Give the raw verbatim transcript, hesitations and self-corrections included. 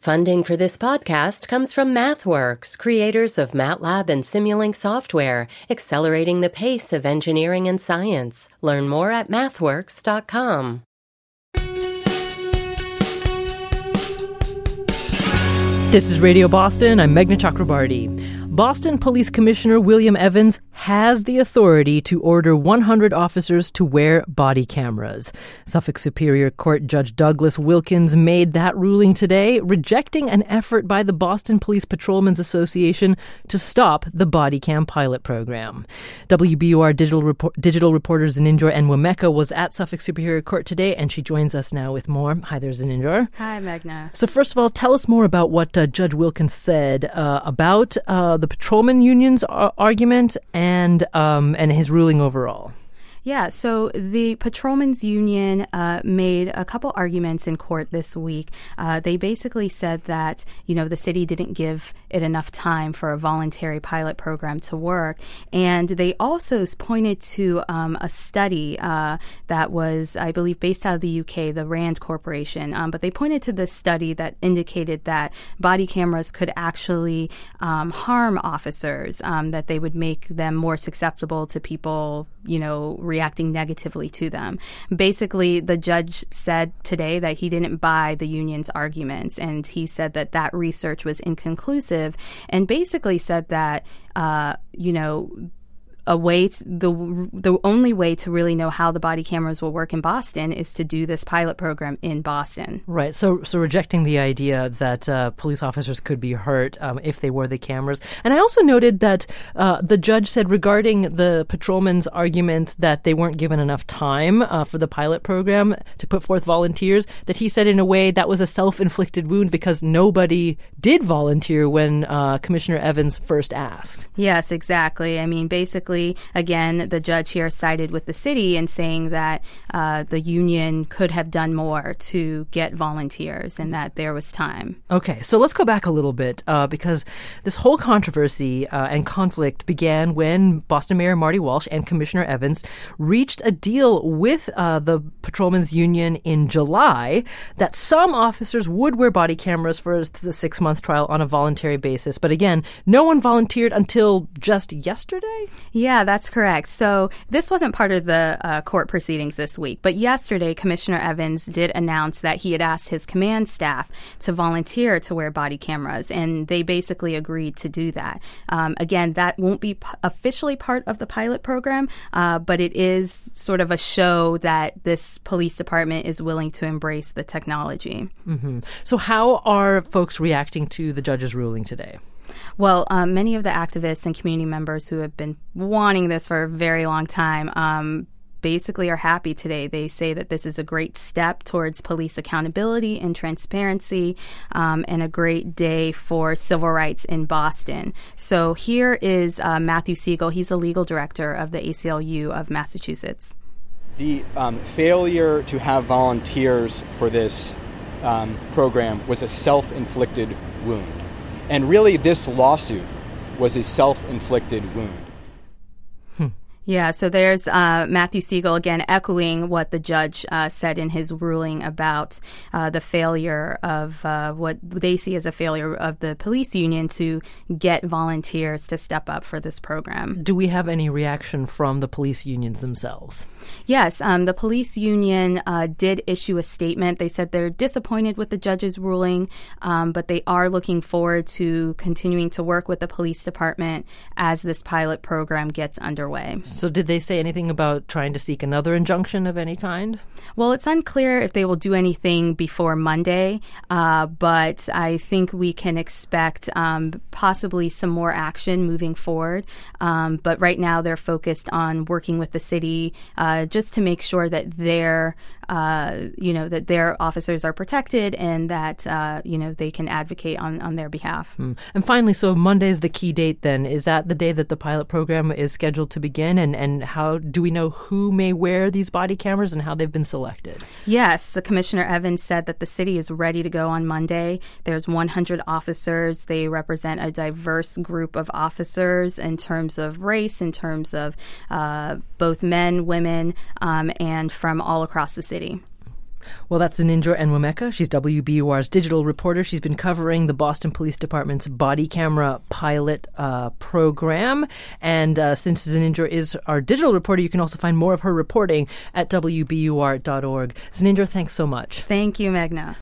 Funding for this podcast comes from MathWorks, creators of MATLAB and Simulink software, accelerating the pace of engineering and science. Learn more at mathworks dot com. This is Radio Boston. I'm Meghna Chakrabarty. Boston Police Commissioner William Evans has the authority to order one hundred officers to wear body cameras. Suffolk Superior Court Judge Douglas Wilkins made that ruling today, rejecting an effort by the Boston Police Patrolmen's Association to stop the body cam pilot program. W B U R digital, report, digital reporter Zeninjor Enwemeka was at Suffolk Superior Court today, and she joins us now with more. Hi there, Zeninjor. Hi, Meghna. So first of all, tell us more about what uh, Judge Wilkins said uh, about uh, the patrolman union's ar- argument and um, and his ruling overall. Yeah, so the Patrolmen's Union uh, made a couple arguments in court this week. Uh, they basically said that, you know, the city didn't give it enough time for a voluntary pilot program to work. And they also pointed to um, a study uh, that was, I believe, based out of the U K, the RAND Corporation. Um, but they pointed to this study that indicated that body cameras could actually um, harm officers, um, that they would make them more susceptible to people, you know, reacting negatively to them. Basically, the judge said today that he didn't buy the union's arguments, and he said that that research was inconclusive, and basically said that, uh, you know, a way to, the the only way to really know how the body cameras will work in Boston is to do this pilot program in Boston. Right. So so rejecting the idea that uh, police officers could be hurt um, if they wore the cameras. And I also noted that uh, the judge said regarding the patrolmen's argument that they weren't given enough time uh, for the pilot program to put forth volunteers, that he said in a way that was a self-inflicted wound because nobody did volunteer when uh, Commissioner Evans first asked. Yes, exactly. I mean, basically, again, the judge here sided with the city in saying that uh, the union could have done more to get volunteers and that there was time. Okay, so let's go back a little bit uh, because this whole controversy uh, and conflict began when Boston Mayor Marty Walsh and Commissioner Evans reached a deal with uh, the Patrolmen's Union in July that some officers would wear body cameras for the six-month trial on a voluntary basis. But again, no one volunteered until just yesterday? Yeah, that's correct. So this wasn't part of the uh, court proceedings this week, but yesterday Commissioner Evans did announce that he had asked his command staff to volunteer to wear body cameras, and they basically agreed to do that. Um, again, that won't be p- officially part of the pilot program, uh, but it is sort of a show that this police department is willing to embrace the technology. Mm-hmm. So how are folks reacting to the judge's ruling today? Well, um, many of the activists and community members who have been wanting this for a very long time um, basically are happy today. They say that this is a great step towards police accountability and transparency um, and a great day for civil rights in Boston. So here is uh, Matthew Siegel. He's the legal director of the A C L U of Massachusetts. The um, failure to have volunteers for this um, program was a self-inflicted wound. And really, this lawsuit was a self-inflicted wound. Yeah, so there's uh, Matthew Siegel, again, echoing what the judge uh, said in his ruling about uh, the failure of uh, what they see as a failure of the police union to get volunteers to step up for this program. Do we have any reaction from the police unions themselves? Yes, um, the police union uh, did issue a statement. They said they're disappointed with the judge's ruling, um, but they are looking forward to continuing to work with the police department as this pilot program gets underway. So did they say anything about trying to seek another injunction of any kind? Well, it's unclear if they will do anything before Monday, uh, but I think we can expect um, possibly some more action moving forward. Um, but right now they're focused on working with the city uh, just to make sure that their, uh, you know, that their officers are protected and that, uh, you know, they can advocate on, on their behalf. Mm. And finally, so Monday is the key date then. Is that the day that the pilot program is scheduled to begin? And, and how do we know who may wear these body cameras and how they've been selected? Yes, so Commissioner Evans said that the city is ready to go on Monday. There's one hundred officers. They represent a diverse group of officers in terms of race, in terms of uh, both men, women, um, and from all across the city. Well, that's Zanindra Nwameka. She's W B U R's digital reporter. She's been covering the Boston Police Department's body camera pilot uh, program. And uh, since Zanindra is our digital reporter, you can also find more of her reporting at W B U R dot org. Zanindra, thanks so much. Thank you, Meghna.